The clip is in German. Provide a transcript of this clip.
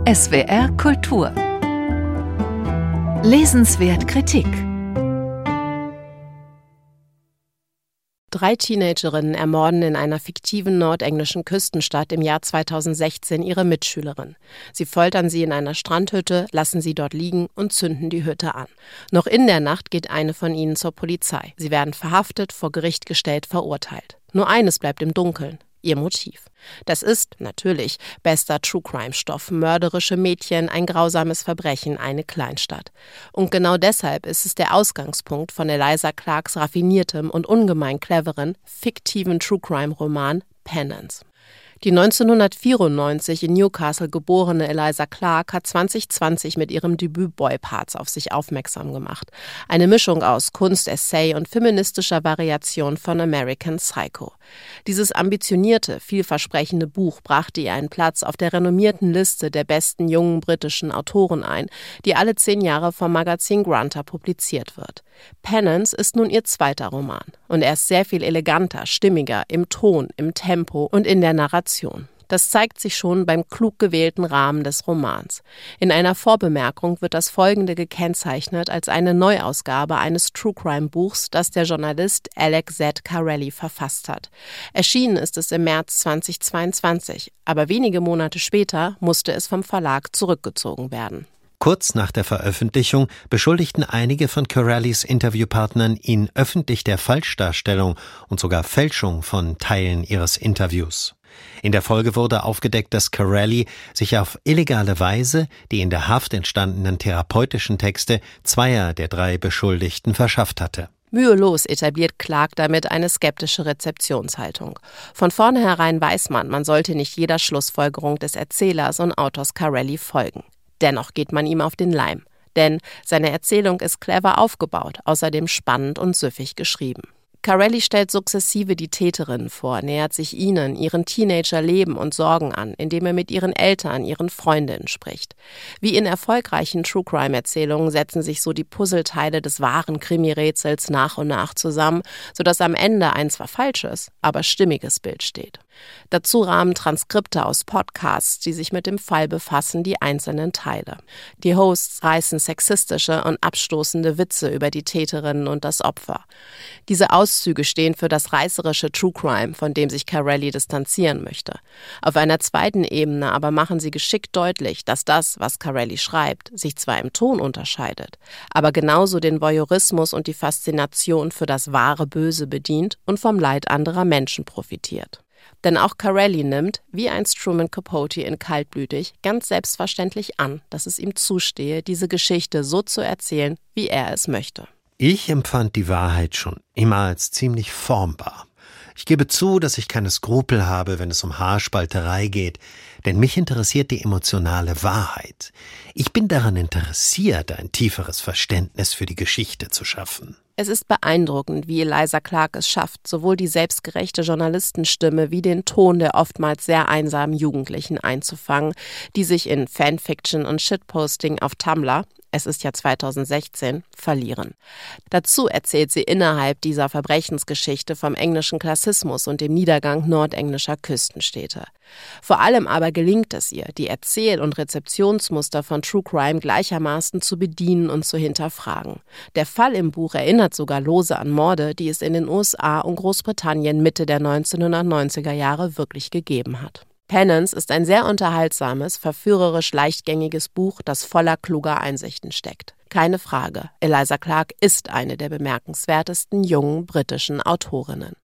SWR Kultur. Lesenswert Kritik. 3 Teenagerinnen ermorden in einer fiktiven nordenglischen Küstenstadt im Jahr 2016 ihre Mitschülerin. Sie foltern sie in einer Strandhütte, lassen sie dort liegen und zünden die Hütte an. Noch in der Nacht geht eine von ihnen zur Polizei. Sie werden verhaftet, vor Gericht gestellt, verurteilt. Nur eines bleibt im Dunkeln: ihr Motiv. Das ist, natürlich, bester True-Crime-Stoff. Mörderische Mädchen, ein grausames Verbrechen, eine Kleinstadt. Und genau deshalb ist es der Ausgangspunkt von Eliza Clarkes raffiniertem und ungemein cleveren, fiktiven True-Crime-Roman Penance. Die 1994 in Newcastle geborene Eliza Clarke hat 2020 mit ihrem Debüt Boy Parts auf sich aufmerksam gemacht. Eine Mischung aus Kunst, Essay und feministischer Variation von American Psycho. Dieses ambitionierte, vielversprechende Buch brachte ihr einen Platz auf der renommierten Liste der besten jungen britischen Autoren ein, die alle 10 Jahre vom Magazin Granta publiziert wird. Penance ist nun ihr zweiter Roman. Und er ist sehr viel eleganter, stimmiger, im Ton, im Tempo und in der Narration. Das zeigt sich schon beim klug gewählten Rahmen des Romans. In einer Vorbemerkung wird das Folgende gekennzeichnet als eine Neuausgabe eines True-Crime-Buchs, das der Journalist Alex Z. Carelli verfasst hat. Erschienen ist es im März 2022, aber wenige Monate später musste es vom Verlag zurückgezogen werden. Kurz nach der Veröffentlichung beschuldigten einige von Carellis Interviewpartnern ihn öffentlich der Falschdarstellung und sogar Fälschung von Teilen ihres Interviews. In der Folge wurde aufgedeckt, dass Carelli sich auf illegale Weise die in der Haft entstandenen therapeutischen Texte zweier der 3 Beschuldigten verschafft hatte. Mühelos etabliert Clarke damit eine skeptische Rezeptionshaltung. Von vornherein weiß man sollte nicht jeder Schlussfolgerung des Erzählers und Autors Carelli folgen. Dennoch geht man ihm auf den Leim, denn seine Erzählung ist clever aufgebaut, außerdem spannend und süffig geschrieben. Carelli stellt sukzessive die Täterinnen vor, nähert sich ihnen, ihren Teenager-Leben und Sorgen an, indem er mit ihren Eltern, ihren Freundinnen spricht. Wie in erfolgreichen True-Crime-Erzählungen setzen sich so die Puzzleteile des wahren Krimi-Rätsels nach und nach zusammen, sodass am Ende ein zwar falsches, aber stimmiges Bild steht. Dazu rahmen Transkripte aus Podcasts, die sich mit dem Fall befassen, die einzelnen Teile. Die Hosts reißen sexistische und abstoßende Witze über die Täterinnen und das Opfer. Diese Auszüge stehen für das reißerische True Crime, von dem sich Carelli distanzieren möchte. Auf einer zweiten Ebene aber machen sie geschickt deutlich, dass das, was Carelli schreibt, sich zwar im Ton unterscheidet, aber genauso den Voyeurismus und die Faszination für das wahre Böse bedient und vom Leid anderer Menschen profitiert. Denn auch Carelli nimmt, wie einst Truman Capote in Kaltblütig, ganz selbstverständlich an, dass es ihm zustehe, diese Geschichte so zu erzählen, wie er es möchte. Ich empfand die Wahrheit schon immer als ziemlich formbar. Ich gebe zu, dass ich keine Skrupel habe, wenn es um Haarspalterei geht, denn mich interessiert die emotionale Wahrheit. Ich bin daran interessiert, ein tieferes Verständnis für die Geschichte zu schaffen. Es ist beeindruckend, wie Eliza Clarke es schafft, sowohl die selbstgerechte Journalistenstimme wie den Ton der oftmals sehr einsamen Jugendlichen einzufangen, die sich in Fanfiction und Shitposting auf Tumblr, es ist ja 2016, verlieren. Dazu erzählt sie innerhalb dieser Verbrechensgeschichte vom englischen Klassismus und dem Niedergang nordenglischer Küstenstädte. Vor allem aber gelingt es ihr, die Erzähl- und Rezeptionsmuster von True Crime gleichermaßen zu bedienen und zu hinterfragen. Der Fall im Buch erinnert sogar lose an Morde, die es in den USA und Großbritannien Mitte der 1990er Jahre wirklich gegeben hat. Penance ist ein sehr unterhaltsames, verführerisch leichtgängiges Buch, das voller kluger Einsichten steckt. Keine Frage, Eliza Clarke ist eine der bemerkenswertesten jungen britischen Autorinnen.